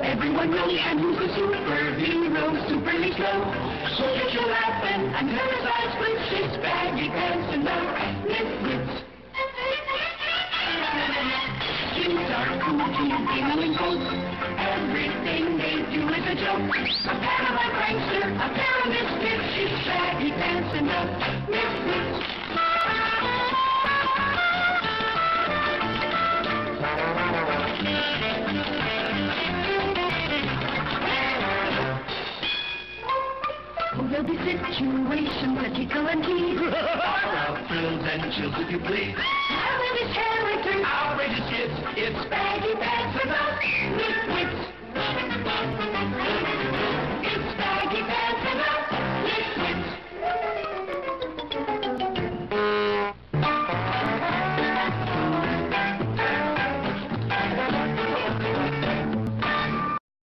Everyone knows and who's a superhero, superly slow. So get you laughing until his eyes blitz, his baggy pants and the nitwits. Jeans are cool, jeans, bingling coats. Everything they do is a joke. A Panama prankster, a pair of misfits, his baggy pants and the nitwits. There'll be situations that tickle and tease. All out thrills and chills if you please.